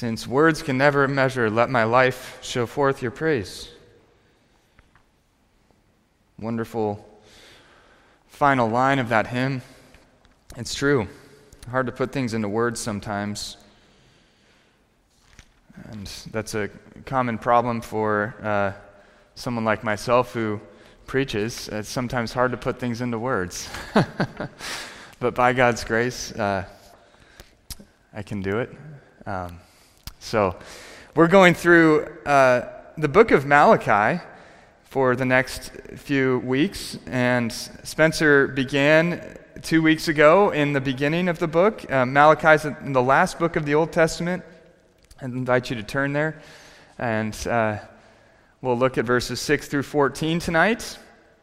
Since words can never measure, let my life show forth your praise. Wonderful final line of that hymn. It's true. Hard to put things into words sometimes. And that's a common problem for someone like myself who preaches. It's sometimes hard to put things into words. But by God's grace, I can do it. So we're going through the book of Malachi for the next few weeks, and Spencer began 2 weeks ago in the beginning of the book. Malachi is in the last book of the Old Testament. I invite you to turn there, and we'll look at verses 6 through 14 tonight.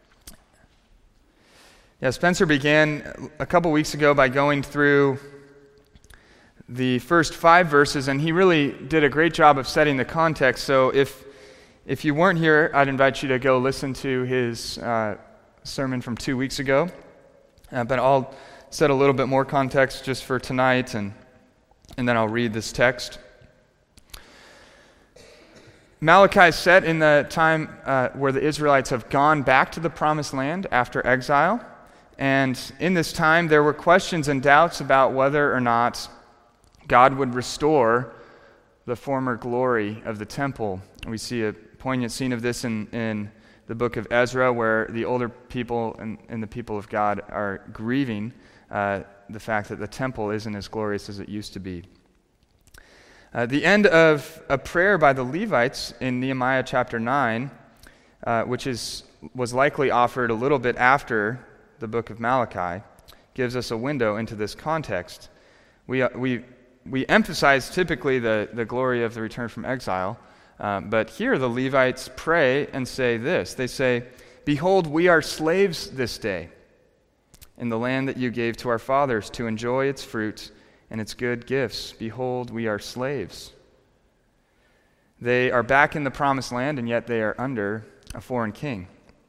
Yeah, Spencer began a couple weeks ago by going through the first 5 verses, and he really did a great job of setting the context. So if you weren't here, I'd invite you to go listen to his sermon from 2 weeks ago. But I'll set a little bit more context just for tonight, and then I'll read this text. Malachi is set in the time where the Israelites have gone back to the Promised Land after exile. And in this time, there were questions and doubts about whether or not God would restore the former glory of the temple. We see a poignant scene of this in the book of Ezra, where the older people and the people of God are grieving the fact that the temple isn't as glorious as it used to be. The end of a prayer by the Levites in Nehemiah chapter 9, which was likely offered a little bit after the book of Malachi, gives us a window into this context. We emphasize typically the glory of the return from exile, but here the Levites pray and say this. They say, "Behold, we are slaves this day in the land that you gave to our fathers to enjoy its fruit and its good gifts. Behold, we are slaves." They are back in the Promised Land, and yet they are under a foreign king.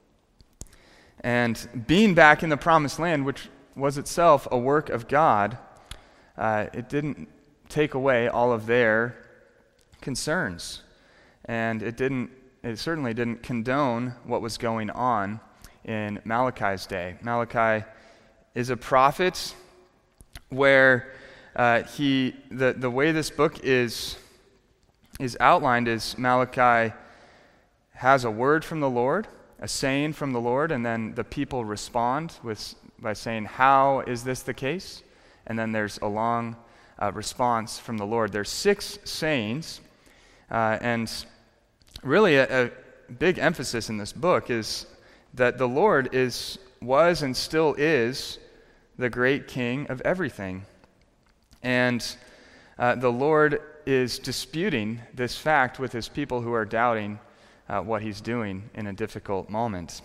And being back in the Promised Land, which was itself a work of God, it didn't take away all of their concerns. And it certainly didn't condone what was going on in Malachi's day. Malachi is a prophet where the way this book is outlined is Malachi has a word from the Lord, a saying from the Lord, and then the people respond by saying, "How is this the case?" And then there's a long response from the Lord. There's 6 sayings, and really a big emphasis in this book is that the Lord was and still is the great king of everything. And the Lord is disputing this fact with his people who are doubting what he's doing in a difficult moment.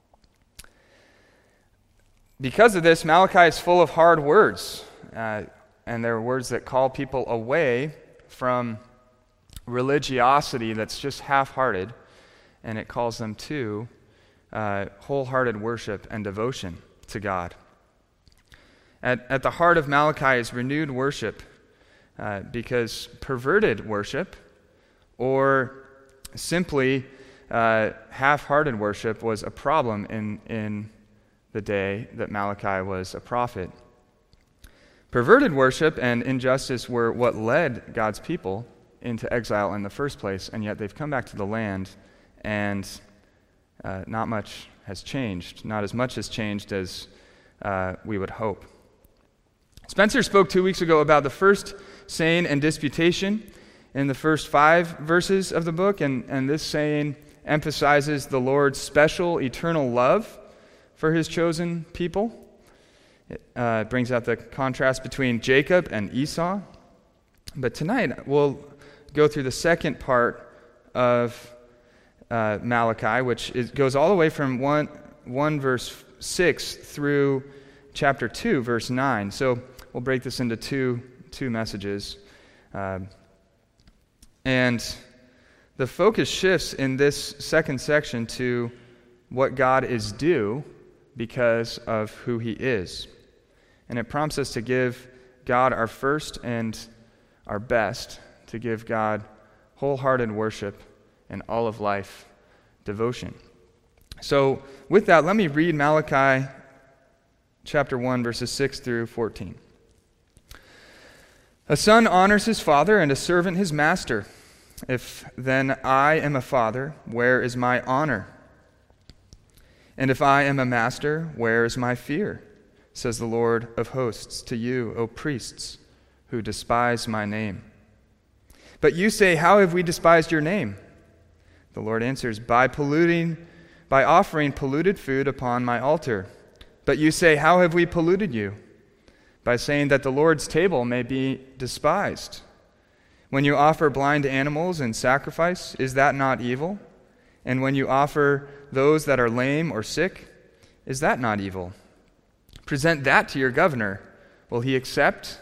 Because of this, Malachi is full of hard words, and they're words that call people away from religiosity that's just half-hearted, and it calls them to wholehearted worship and devotion to God. At the heart of Malachi is renewed worship, because perverted worship or simply half-hearted worship was a problem in the day that Malachi was a prophet. Perverted worship and injustice were what led God's people into exile in the first place, and yet they've come back to the land, and not much has changed. Not as much has changed as we would hope. Spencer spoke 2 weeks ago about the first saying and disputation in the first 5 verses of the book, and this saying emphasizes the Lord's special eternal love for his chosen people. It brings out the contrast between Jacob and Esau. But tonight we'll go through the second part of Malachi, which goes all the way from 1 verse 6 through chapter 2, verse 9. So we'll break this into two messages. And the focus shifts in this second section to what God is due because of who he is. And it prompts us to give God our first and our best, to give God wholehearted worship and all of life devotion. So with that, let me read Malachi chapter 1, verses 6 through 14. A son honors his father, and a servant his master. If then I am a father, where is my honor? And if I am a master, where is my fear? Says the Lord of hosts to you, O priests, who despise my name. But you say, how have we despised your name? The Lord answers, by offering polluted food upon my altar. But you say, how have we polluted you? By saying that the Lord's table may be despised. When you offer blind animals in sacrifice, is that not evil? And when you offer those that are lame or sick, is that not evil? Present that to your governor. Will he accept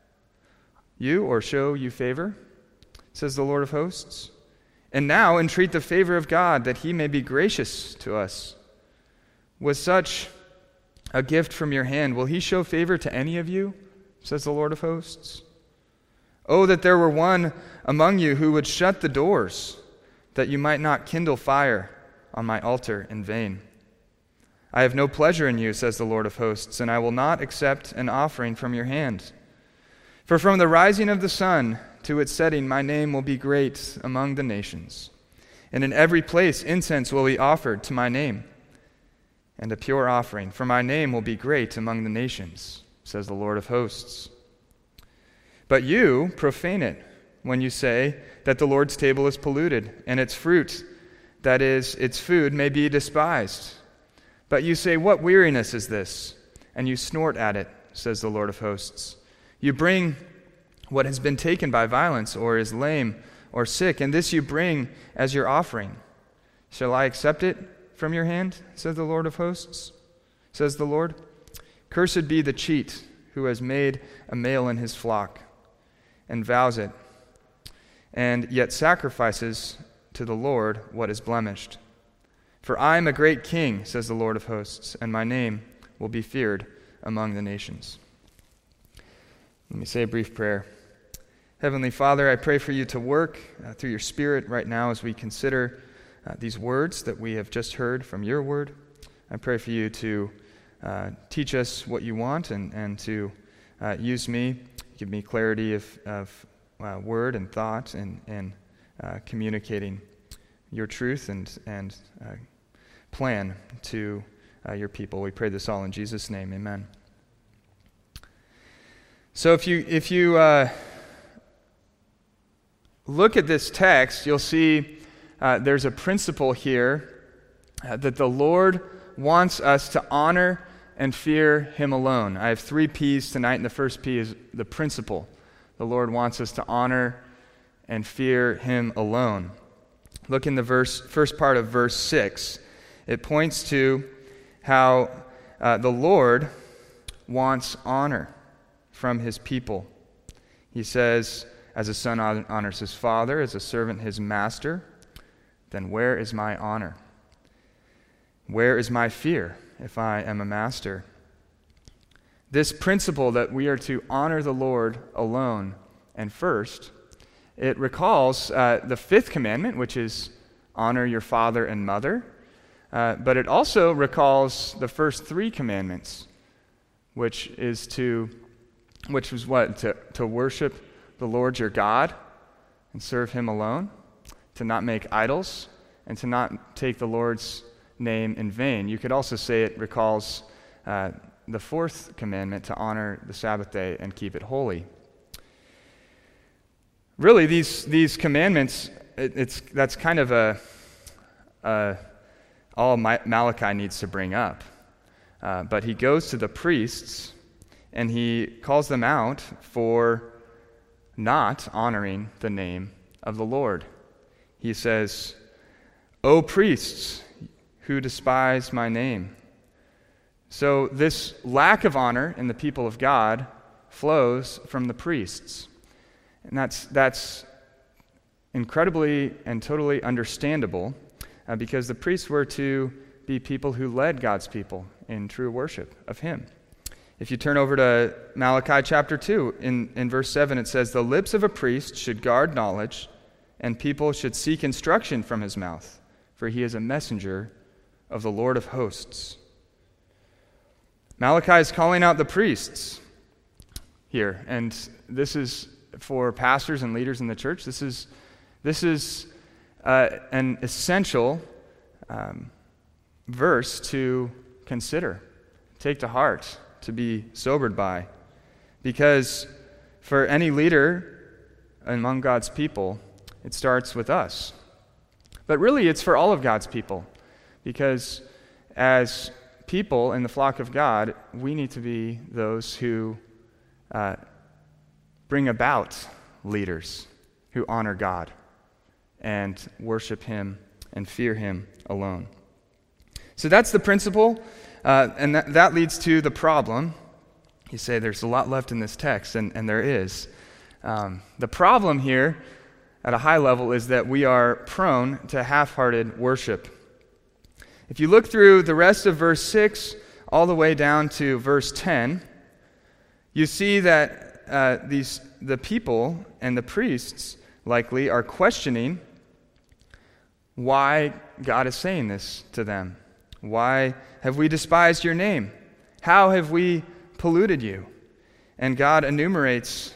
you or show you favor? Says the Lord of hosts. And now entreat the favor of God, that he may be gracious to us. Was such a gift from your hand, will he show favor to any of you? Says the Lord of hosts. Oh, that there were one among you who would shut the doors, that you might not kindle fire on my altar in vain. I have no pleasure in you, says the Lord of hosts, and I will not accept an offering from your hand. For from the rising of the sun to its setting, my name will be great among the nations. And in every place incense will be offered to my name, and a pure offering, for my name will be great among the nations, says the Lord of hosts. But you profane it when you say that the Lord's table is polluted, and its fruit, that is, its food, may be despised. But you say, what weariness is this? And you snort at it, says the Lord of hosts. You bring what has been taken by violence, or is lame, or sick, and this you bring as your offering. Shall I accept it from your hand, says the Lord of hosts? Says the Lord. Cursed be the cheat who has made a male in his flock, and vows it, and yet sacrifices to the Lord what is blemished. For I am a great king, says the Lord of hosts, and my name will be feared among the nations. Let me say a brief prayer. Heavenly Father, I pray for you to work through your Spirit right now as we consider these words that we have just heard from your word. I pray for you to teach us what you want and to use me, give me clarity of word and thought and communicating your truth and plan to your people. We pray this all in Jesus' name. Amen. So if you look at this text, you'll see there's a principle here that the Lord wants us to honor and fear him alone. I have 3 P's tonight, and the first P is the principle. The Lord wants us to honor and fear him alone. Look in the first part of verse 6. It points to how the Lord wants honor from his people. He says, as a son honors his father, as a servant his master, then where is my honor? Where is my fear if I am a master? This principle that we are to honor the Lord alone and first, it recalls the 5th commandment, which is honor your father and mother, but it also recalls the first 3 commandments, which was what? To worship the Lord your God and serve him alone, to not make idols, and to not take the Lord's name in vain. You could also say it recalls the 4th commandment, to honor the Sabbath day and keep it holy. Really, these commandments, that's kind of all Malachi needs to bring up. But he goes to the priests and he calls them out for not honoring the name of the Lord. He says, O priests who despise my name. So this lack of honor in the people of God flows from the priests. And that's incredibly and totally understandable because the priests were to be people who led God's people in true worship of him. If you turn over to Malachi chapter 2, in verse 7, it says, "The lips of a priest should guard knowledge, and people should seek instruction from his mouth, for he is a messenger of the Lord of hosts." Malachi is calling out the priests here, and this is for pastors and leaders in the church. This is an essential verse to consider, take to heart, to be sobered by, because for any leader among God's people, it starts with us. But really, it's for all of God's people, because as people in the flock of God, we need to be those who bring about leaders who honor God and worship Him and fear Him alone. So that's the principle, and that leads to the problem. You say there's a lot left in this text, and there is. The problem here, at a high level, is that we are prone to half-hearted worship. If you look through the rest of verse 6 all the way down to verse 10, you see that the people and the priests likely are questioning why God is saying this to them. Why have we despised your name? How have we polluted you? And God enumerates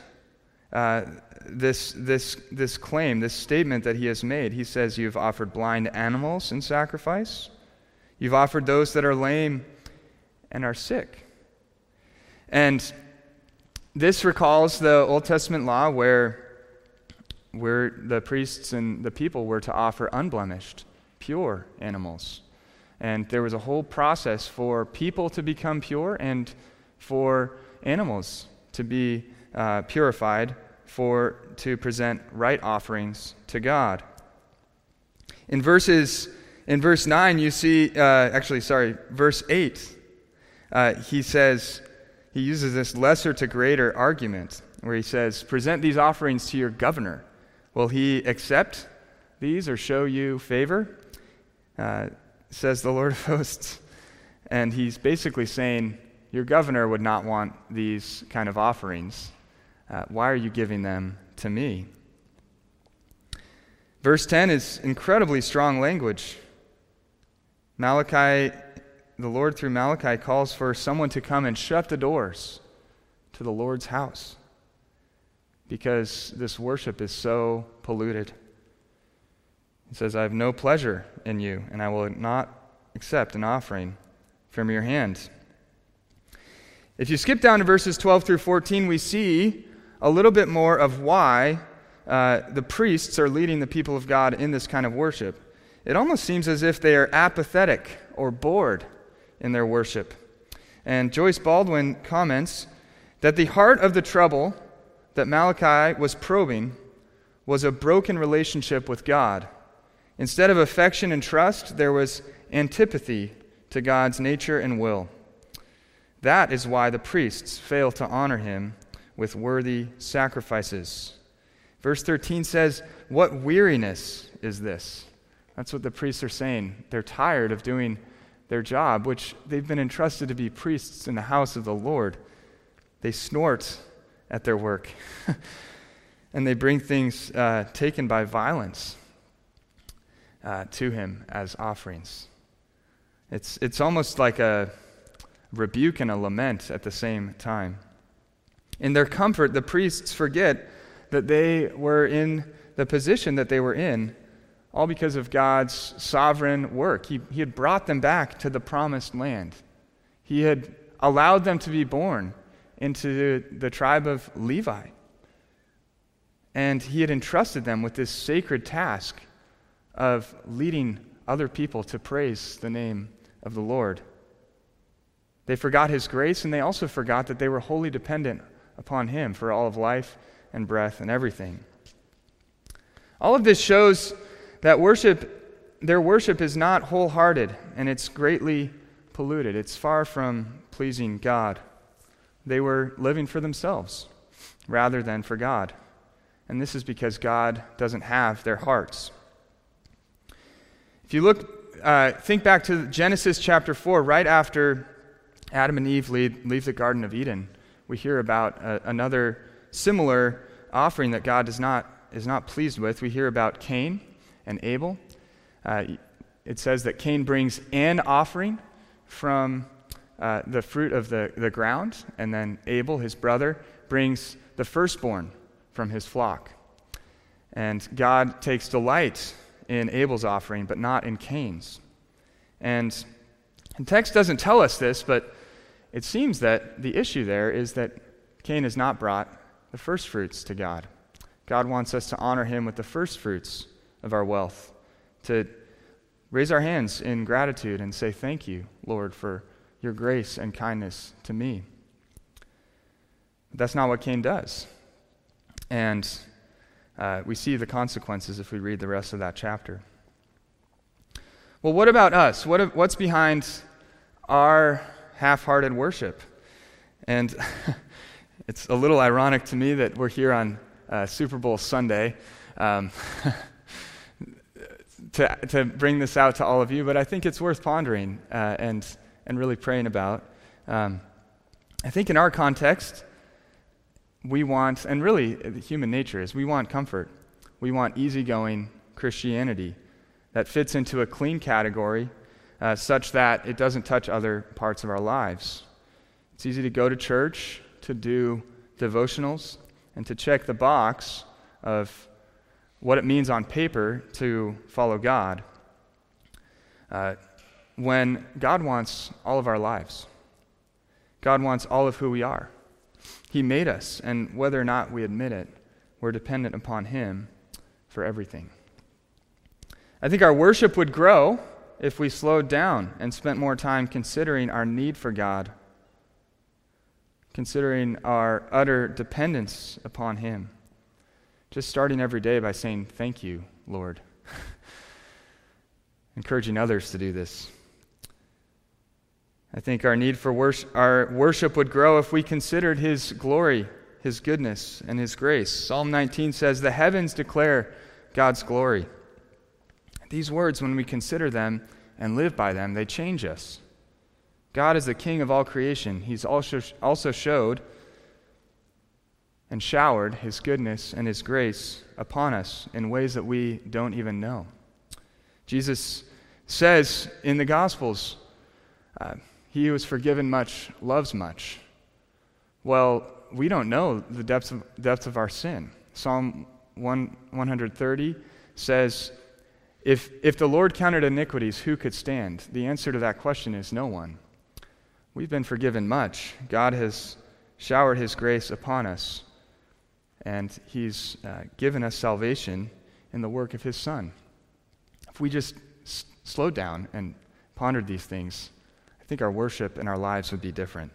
this claim, this statement that He has made. He says, "You've offered blind animals in sacrifice. You've offered those that are lame and are sick." And this recalls the Old Testament law where the priests and the people were to offer unblemished, pure animals. And there was a whole process for people to become pure and for animals to be purified to present right offerings to God. In verse 9, you see, verse 8, he uses this lesser to greater argument where he says, "Present these offerings to your governor. Will he accept these or show you favor?" Says the Lord of hosts. And he's basically saying, your governor would not want these kind of offerings. Why are you giving them to me? Verse 10 is incredibly strong language. The Lord through Malachi calls for someone to come and shut the doors to the Lord's house because this worship is so polluted. He says, "I have no pleasure in you, and I will not accept an offering from your hand." If you skip down to verses 12 through 14, we see a little bit more of why the priests are leading the people of God in this kind of worship. It almost seems as if they are apathetic or bored in their worship. And Joyce Baldwin comments that the heart of the trouble that Malachi was probing was a broken relationship with God. Instead of affection and trust, there was antipathy to God's nature and will. That is why the priests fail to honor Him with worthy sacrifices. Verse 13 says, "What weariness is this?" That's what the priests are saying. They're tired of doing their job, which they've been entrusted to be priests in the house of the Lord. They snort at their work, and they bring things taken by violence to Him as offerings. It's almost like a rebuke and a lament at the same time. In their comfort, the priests forget that they were in the position that they were in all because of God's sovereign work. He had brought them back to the promised land. He had allowed them to be born into the tribe of Levi. And He had entrusted them with this sacred task of leading other people to praise the name of the Lord. They forgot His grace, and they also forgot that they were wholly dependent upon Him for all of life and breath and everything. All of this shows that their worship is not wholehearted, and it's greatly polluted. It's far from pleasing God. They were living for themselves rather than for God. And this is because God doesn't have their hearts. If you think back to Genesis chapter 4, right after Adam and Eve leave the Garden of Eden, we hear about another similar offering that God is not pleased with. We hear about Cain and Abel. It says that Cain brings an offering from the fruit of the ground, and then Abel, his brother, brings the firstborn from his flock. And God takes delight in Abel's offering, but not in Cain's. And the text doesn't tell us this, but it seems that the issue there is that Cain has not brought the first fruits to God. God wants us to honor him with the first fruits of our wealth, to raise our hands in gratitude and say, "Thank you, Lord, for your grace and kindness to me." But that's not what Cain does. And we see the consequences if we read the rest of that chapter. Well, what about us? What's behind our half-hearted worship? And it's a little ironic to me that we're here on Super Bowl Sunday to bring this out to all of you, but I think it's worth pondering and really praying about. I think in our context, we want, and really the human nature is, we want comfort. We want easygoing Christianity that fits into a clean category such that it doesn't touch other parts of our lives. It's easy to go to church, to do devotionals, and to check the box of what it means on paper to follow God, when God wants all of our lives. God wants all of who we are. He made us, and whether or not we admit it, we're dependent upon him for everything. I think our worship would grow if we slowed down and spent more time considering our need for God, considering our utter dependence upon him. Just starting every day by saying, "Thank you, Lord." Encouraging others to do this. I think our need for our worship would grow if we considered his glory, his goodness, and his grace. Psalm 19 says, "The heavens declare God's glory." These words, when we consider them and live by them, they change us. God is the King of all creation. He's also showed and showered his goodness and his grace upon us in ways that we don't even know. Jesus says in the Gospels, he who is forgiven much loves much. Well, we don't know the depths of our sin. Psalm 130 says, if the Lord counted iniquities, who could stand? The answer to that question is no one. We've been forgiven much. God has showered his grace upon us, and he's given us salvation in the work of his Son. If we just slowed down and pondered these things, I think our worship and our lives would be different.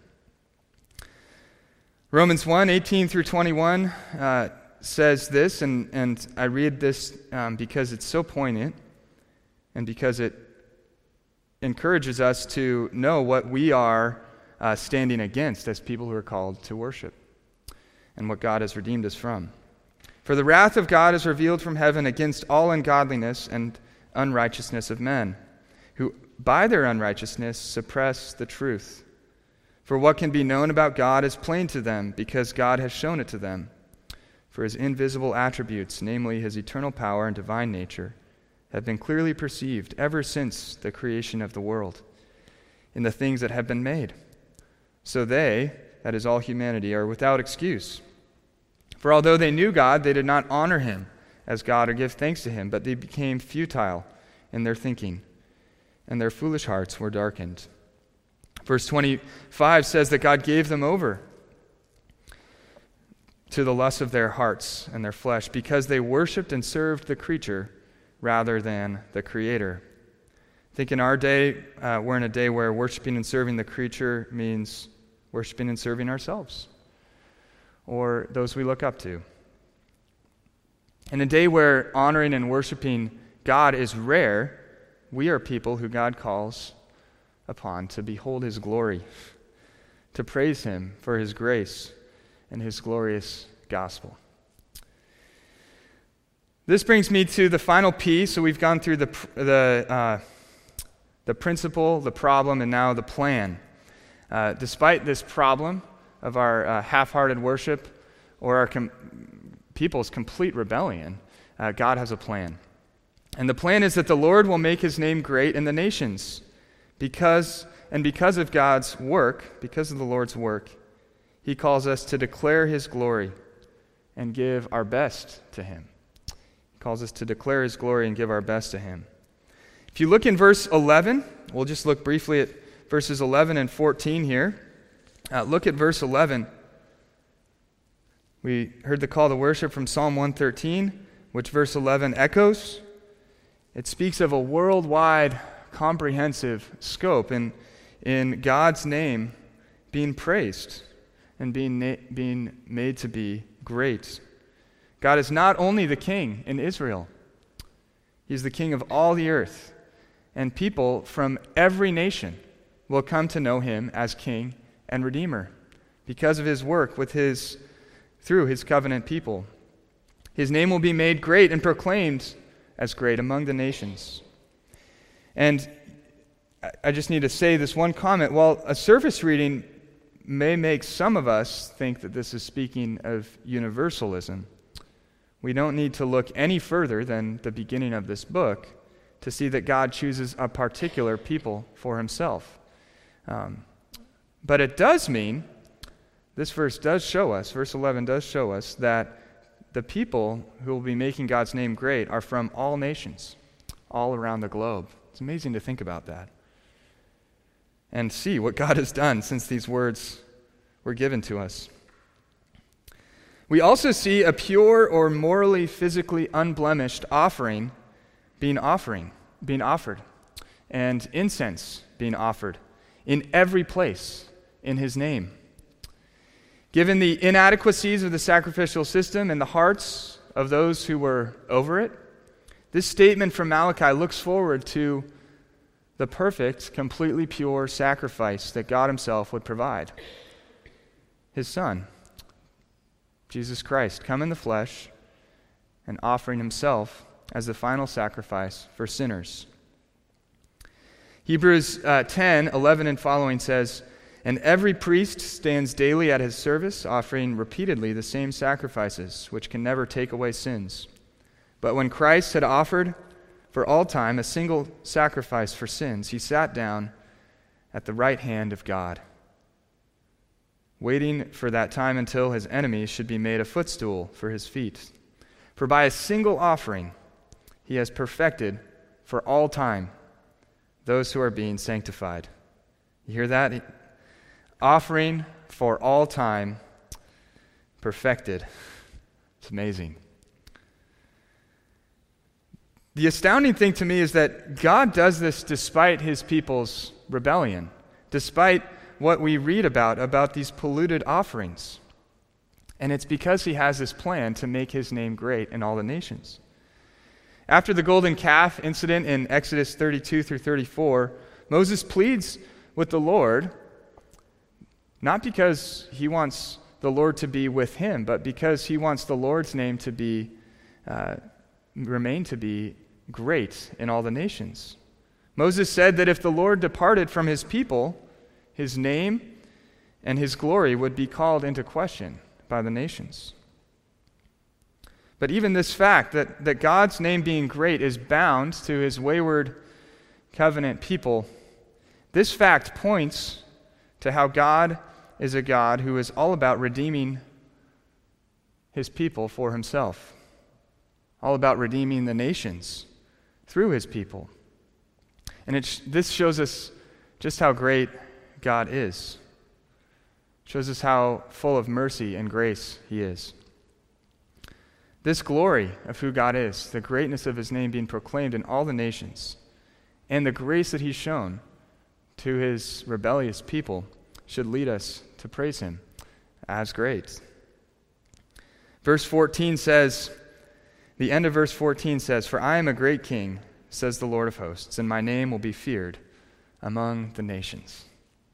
Romans 1:18 through 21 says this, and I read this because it's so poignant and because it encourages us to know what we are standing against as people who are called to worship and what God has redeemed us from. "For the wrath of God is revealed from heaven against all ungodliness and unrighteousness of men, who by their unrighteousness suppress the truth. For what can be known about God is plain to them, because God has shown it to them. For his invisible attributes, namely his eternal power and divine nature, have been clearly perceived ever since the creation of the world, in the things that have been made. So they, that is all humanity, are without excuse. For although they knew God, they did not honor him as God or give thanks to him, but they became futile in their thinking, and their foolish hearts were darkened." Verse 25 says that God gave them over to the lust of their hearts and their flesh, because they worshipped and served the creature rather than the Creator. I think in our day, we're in a day where worshiping and serving the creature means worshiping and serving ourselves or those we look up to. In a day where honoring and worshiping God is rare, we are people who God calls upon to behold his glory, to praise him for his grace and his glorious gospel. This brings me to the final piece. So we've gone through the principle, the problem, and now the plan. Despite this problem of our half-hearted worship or our people's complete rebellion, God has a plan. And the plan is that the Lord will make his name great in the nations. Because of God's work, because of the Lord's work, he calls us to declare his glory and give our best to him. He calls us to declare his glory and give our best to him. If you look in verse 11, we'll just look briefly at verses 11 and 14 here. Look at verse 11. We heard the call to worship from Psalm 113, which verse 11 echoes. It speaks of a worldwide, comprehensive scope in God's name being praised and being made to be great. God is not only the king in Israel, he's the king of all the earth, and people from every nation will come to know him as king and redeemer because of his work through his covenant people. His name will be made great and proclaimed as great among the nations. And I just need to say this one comment. While a surface reading may make some of us think that this is speaking of universalism, we don't need to look any further than the beginning of this book to see that God chooses a particular people for himself. But it does mean, this verse 11 does show us that the people who will be making God's name great are from all nations, all around the globe. It's amazing to think about that and see what God has done since these words were given to us. We also see a pure or morally, physically unblemished offering being offered, and incense being offered in every place in his name. Given the inadequacies of the sacrificial system and the hearts of those who were over it, this statement from Malachi looks forward to the perfect, completely pure sacrifice that God himself would provide. His Son, Jesus Christ, come in the flesh and offering himself as the final sacrifice for sinners. Hebrews 10:11 and following says, "And every priest stands daily at his service, offering repeatedly the same sacrifices, which can never take away sins. But when Christ had offered for all time a single sacrifice for sins, he sat down at the right hand of God, waiting for that time until his enemies should be made a footstool for his feet. For by a single offering he has perfected for all time those who are being sanctified." You hear that? Offering for all time, perfected. It's amazing. The astounding thing to me is that God does this despite his people's rebellion, despite what we read about these polluted offerings. And it's because he has this plan to make his name great in all the nations. After the golden calf incident in Exodus 32 through 34, Moses pleads with the Lord, not because he wants the Lord to be with him, but because he wants the Lord's name to remain to be great in all the nations. Moses said that if the Lord departed from his people, his name and his glory would be called into question by the nations. But even this fact that God's name being great is bound to his wayward covenant people, this fact points to how God is a God who is all about redeeming his people for himself, all about redeeming the nations through his people. And this shows us just how great God is. It shows us how full of mercy and grace he is. This glory of who God is, the greatness of his name being proclaimed in all the nations, and the grace that he's shown to his rebellious people should lead us to praise him as great. Verse 14 says, the end of verse 14 says, "For I am a great king, says the Lord of hosts, and my name will be feared among the nations."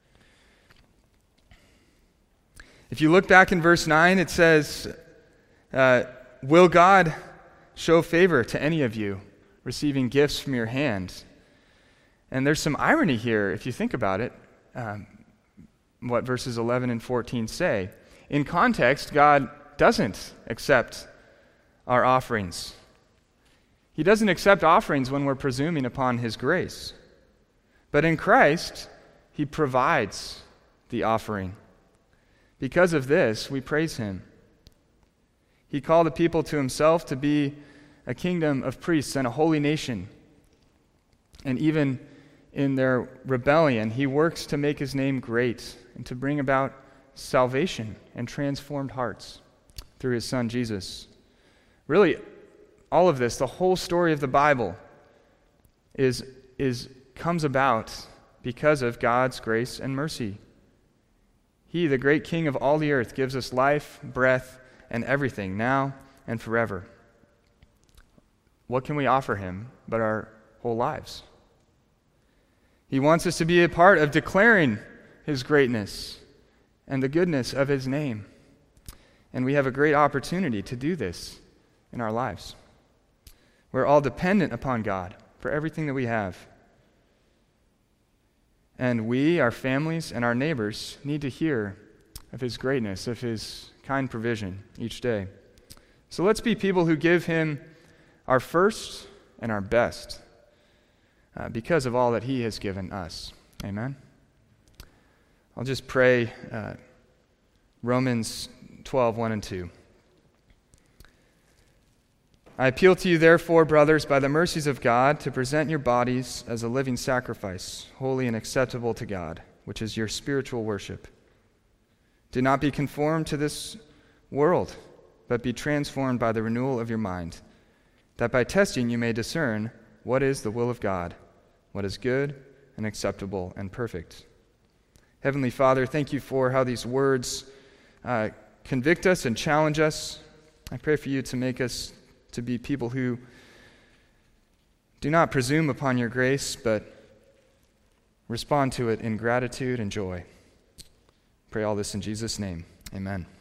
If you look back in verse 9, it says, "Will God show favor to any of you, receiving gifts from your hand?" And there's some irony here, if you think about it. what verses 11 and 14 say. In context, God doesn't accept our offerings. He doesn't accept offerings when we're presuming upon his grace. But in Christ, he provides the offering. Because of this, we praise him. He called a people to himself to be a kingdom of priests and a holy nation. And even in their rebellion, he works to make his name great and to bring about salvation and transformed hearts through his son Jesus. Really, all of this, the whole story of the Bible, comes about because of God's grace and mercy. He, the great King of all the earth, gives us life, breath, and everything, now and forever. What can we offer him but our whole lives? He wants us to be a part of declaring his greatness and the goodness of his name. And we have a great opportunity to do this in our lives. We're all dependent upon God for everything that we have. And we, our families, and our neighbors need to hear of his greatness, of his kind provision each day. So let's be people who give him our first and our best because of all that he has given us. Amen? I'll just pray Romans 12, 1 and 2. I appeal to you, therefore, brothers, by the mercies of God, to present your bodies as a living sacrifice, holy and acceptable to God, which is your spiritual worship. Do not be conformed to this world, but be transformed by the renewal of your mind, that by testing you may discern what is the will of God, what is good and acceptable and perfect. Heavenly Father, thank you for how these words convict us and challenge us. I pray for you to make us to be people who do not presume upon your grace, but respond to it in gratitude and joy. Pray all this in Jesus' name. Amen.